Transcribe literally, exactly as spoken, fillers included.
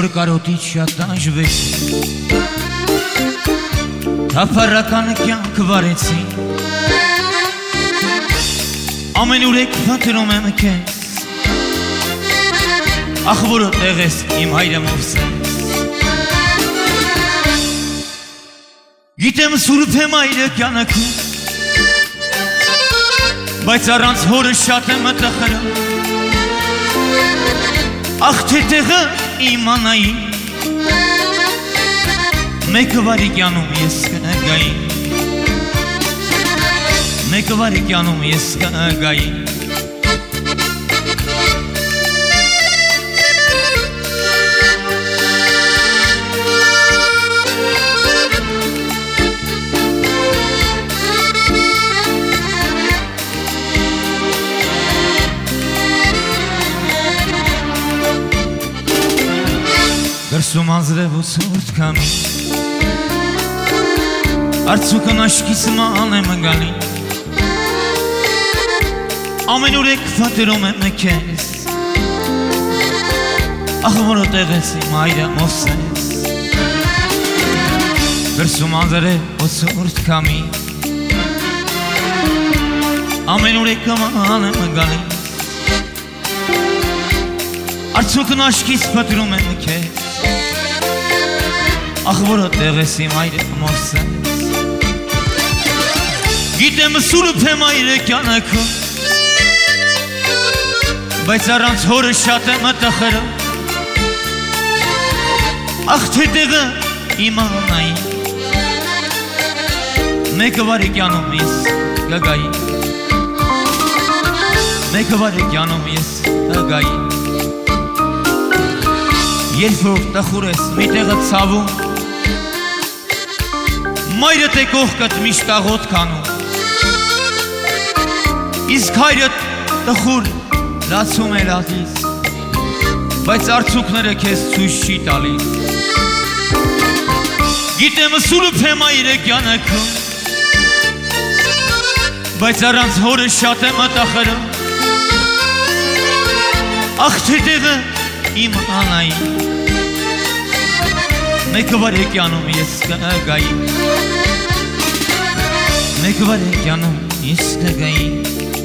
որ կարոտից շատ տանջվեց թափառական կյանք վարեցի ամենուրեք պատրում եմ քեզ ախ որտեղ ես իմ հայրը Մովսես գիտեմ սուրբ եմ հայրը կյանքում բայց առանց հորը շատ եմ տխրում ախ թե տեղը իմանայի մեկը վարիկյանում ես կնգայի մեկը վարիկյանում ես կնգայի Դրսում անձրև ու սուրդ կամի Արցուկն աշկիս ման եմ գալի Ամենուրեք պատրում եմ քեզ Ախ որտեղ ես իմ հայրը Մովսես Դրսում անձրև ու սուրդ կամի Ամենուրեք ման եմ գալի Արցուկն աշկիս պատրում եմ քեզ Ախ որտեղ ես իմ հայրը Մովսես Գիտեմ սուրբ եմ հայրը կյանքում Բայց առանց հորը շատ եմ տխրում Ախ թե տեղը իմանայի Մեկը վարիկյանում ես կգայի Մեկը վարիկյանում ես կգայի Երբ որ տխուր ես մի տեղը ցավում Մայրդ է կողքդ միշտ աղոտ կանում Իսկ հայրդ տխուր լացում է լատից Բայց արցուկները քեզ ցույց չի տալիս Գիտեմ սուրբ եմ հայրը կյանքում Բայց առանց հորը շատ եմ տխրում Ախ թե տեղը իմանայի Մեկը վարիկյանում ես կգայի Մեկը վարիկյանում ես կգայի